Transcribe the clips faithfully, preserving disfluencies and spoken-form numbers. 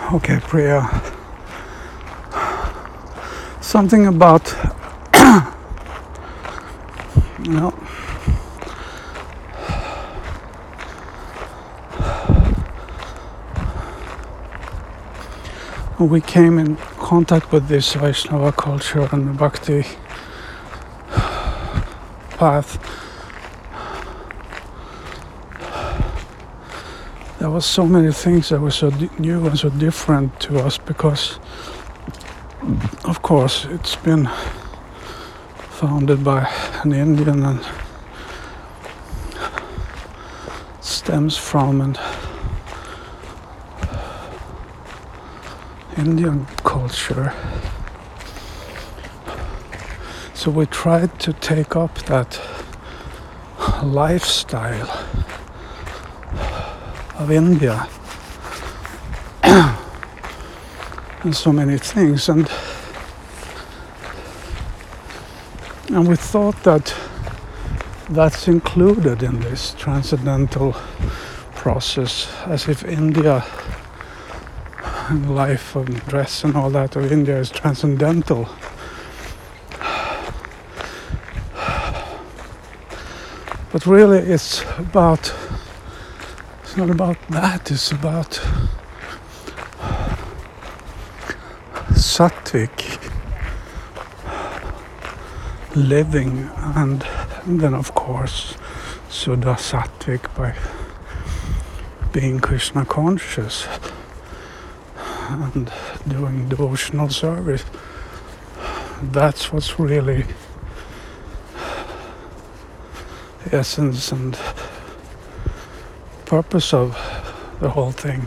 Okay, Priya. Something about, you know, we came in contact with this Vaishnava culture and the Bhakti path. There was so many things that were so new and so different to us because, of course, it's been founded by an Indian and stems from an Indian culture. So we tried to take up that lifestyle of India and so many things, and and we thought that that's included in this transcendental process, as if India and life and dress and all that of India is transcendental. But really it's about, it's not about that, it's about sattvic living, and, and then of course Suddha Sattvic by being Krishna conscious and doing devotional service. That's what's really the essence and purpose of the whole thing.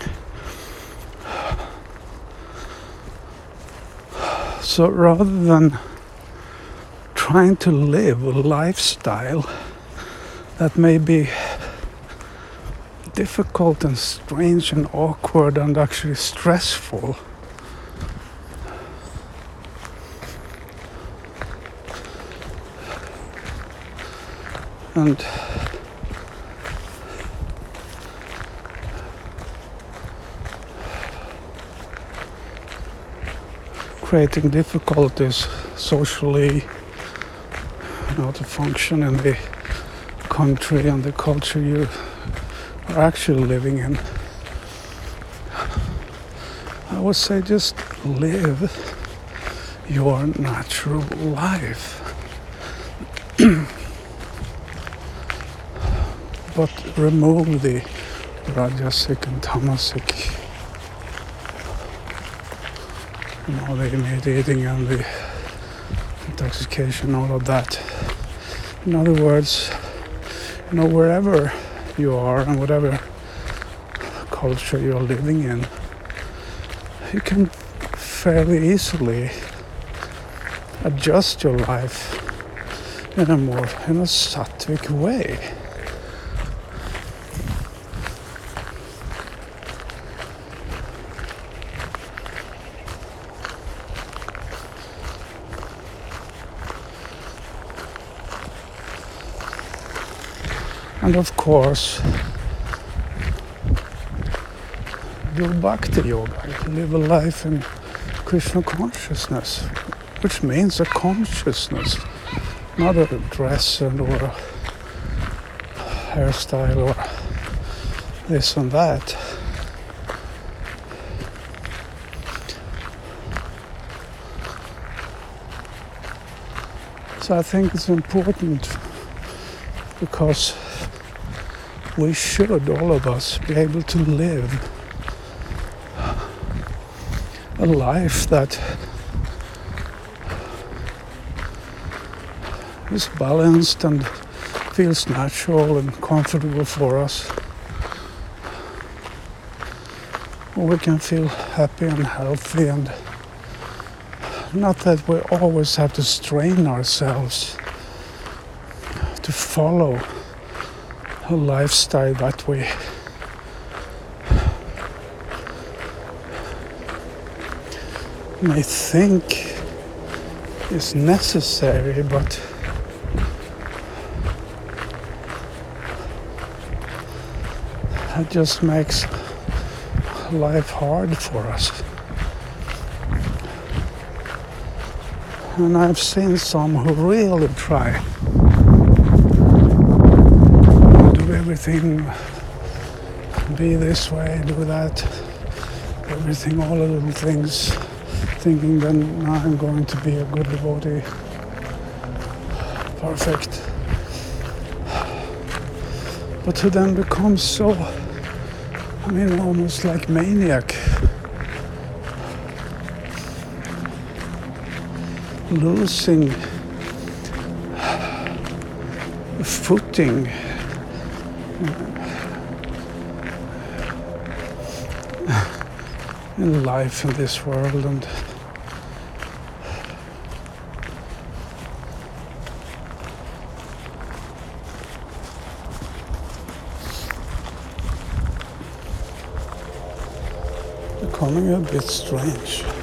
So rather than trying to live a lifestyle that may be difficult and strange and awkward and actually stressful, and creating difficulties socially, you know, to function in the country and the culture you are actually living in. I would say just live your natural life. But remove the rajasic and tamasic, you know, the meat eating and the intoxication, all of that. In other words, you know, wherever you are and whatever culture you're living in, you can fairly easily adjust your life in a more, in a sattvic way. And of course, do bhakti yoga, live a life in Krishna consciousness, which means a consciousness, not a dress and or a hairstyle or this and that. So I think it's important because we should, all of us, be able to live a life that is balanced and feels natural and comfortable for us. We can feel happy and healthy, and not that we always have to strain ourselves to follow a lifestyle that we may think is necessary, but it just makes life hard for us. And I've seen some who really try to do everything, be this way, do that, everything, all the little things, thinking that now I'm going to be a good devotee. Perfect. But to then become so, I mean, almost like maniac. Losing footing in life in this world, and becoming a bit strange.